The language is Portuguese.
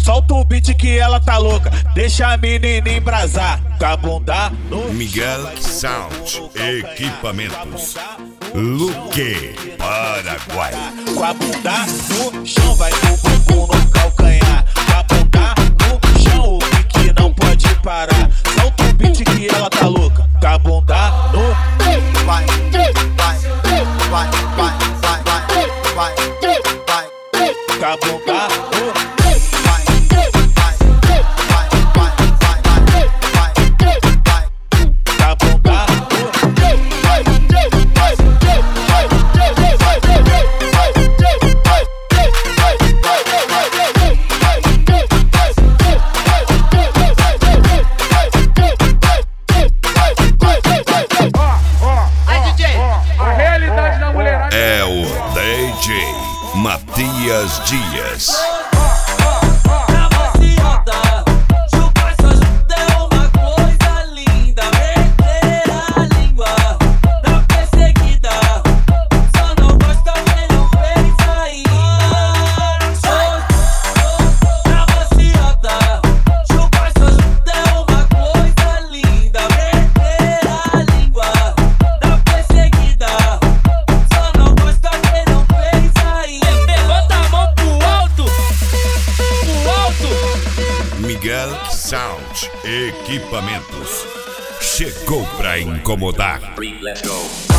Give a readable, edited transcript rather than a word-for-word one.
Solta o beat que ela tá louca, deixa a menina embrasar. Com a bunda no Miguel Sound Equipamentos, Luque, Paraguai. Com a bunda no chão, vai com o bumbum no calcanhar. Com a bunda no chão, o que não pode parar. Solta o beat que ela tá louca, com a bunda no vai, com a bunda no É o DJ Matias Dias. Miguel Sound Equipamentos chegou pra incomodar. Let's go.